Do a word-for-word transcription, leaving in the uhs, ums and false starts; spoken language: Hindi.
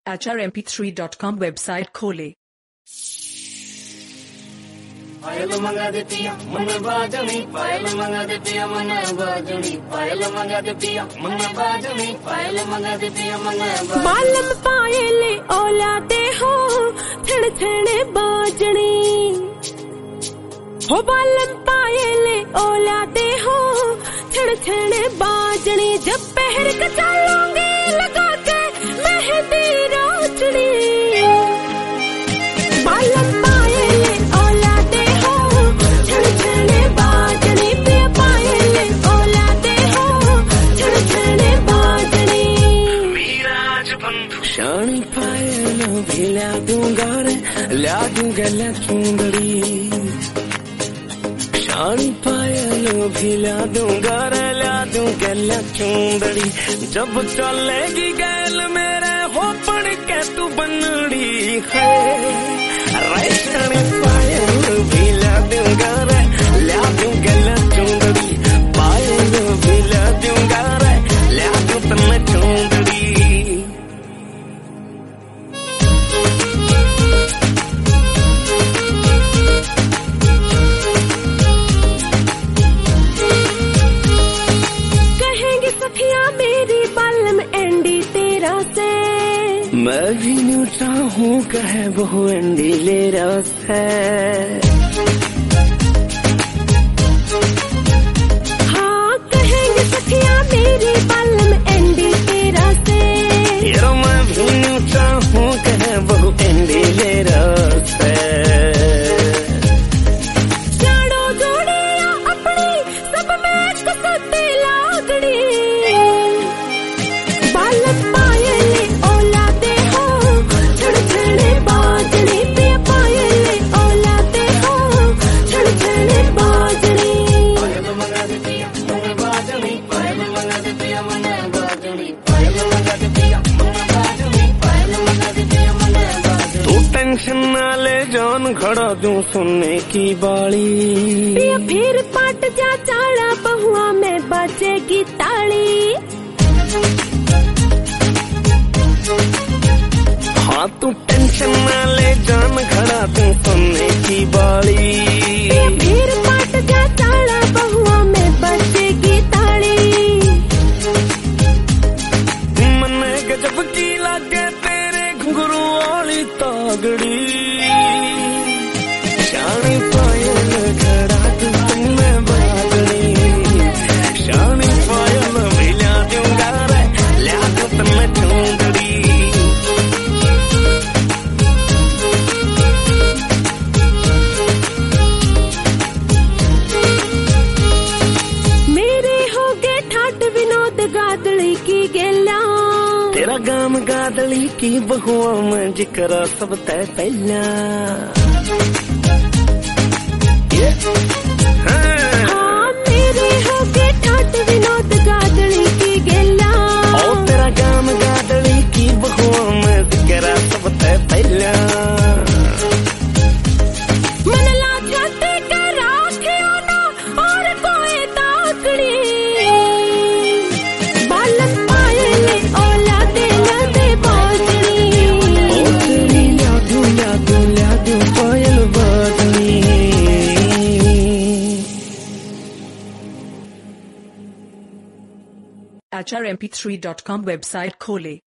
H R M P three dot com website खोले। पायल मंगा दे पिया मन बाजनी, पायल मंगा दे पिया मन बाजनी, पायल मंगा दे पिया मन बाजनी, पायल मंगा दे पिया मन बाजनी। बालम पायल औलादे हो छड़ छड़ बाजनी, हो बालम पायल औलादे हो छड़ छड़ बाजनी। जब पहर का चलोगे लगा के मेहंदी रोचनी, बालम पायल औलादे हो छड़ छड़ बाजनी, पिया पायल औलादे हो छड़ छड़ बाजनी। वीराज बंधु शानी पायल भी ला दूंगा रे, ला दूंगा ला चुंदड़ी, शानी पायल भी ला दूंगा रे, ला दूंगा ला चुंदड़ी। जब चलेगी गैल मेरे हो पड़ के तू बनड़ी है, शानी पायल भी ला दूंगा रे, ला दूंगा ला चुंदड़ी, पायल भी ला दूंगा रे, ला दूंगा ला चुंदड़ी। मैं भी न्यू चाहूँ कहे बहु एंडी ले रस है, हाँ कहेंगे सखिया मेरी बालम एंडी तेरा से। यार मैं भी न्यू चाहूँ कहे बहु एंडी ले रस है, जाड़ो जोड़िया अपनी सब में कसते लागड़ी, बालम पायल औलादे हो छड़ छड़ बाजनी, पिया पायल औलादे हो छड़ छड़ बाजनी। पायल मंगा दे पिया मन बाजनी, पायल मंगा दे पिया मन बाजनी, पायल मंगा दे पिया मन बाजनी, पायल मंगा दे पिया मन बाजनी। तू टेंशन ना ले जान खड़ा दूं सुनने की बाली, पिया फिर पाट जा चाड़ा बहुआ में बजेगी ताली, हाँ तू टेंशन ना ले जान खड़ा तू सुनने की बाली। फिर पाट जा चाड़ा बहुआ में बजेगी ताली, मन गजब की लागे तेरे घुंघरू वाली तागड़ी, शानी पायल खड़ा तू तुमने बाजनी, शानी पायल भी ला दूंगा रे, ला दूं तुम्हें चुंदड़ी। गादड़ी की गेला तेरा गाम गादड़ी की बहुआ में जिक्र सब तय पहला, हाँ मेरे हो गए ठाट विनोद गादड़ी की गेला, और तेरा गाम गादड़ी की बहुआ में जिक्र सब तय पहला। मन ला छाते का राखियो ना और कोई ताकड़ी, बालम पायल औलादे लादे बाजनी, ओ तेरी यादू यादू यादू पायल बाजनी। H R M P three dot com website खोले।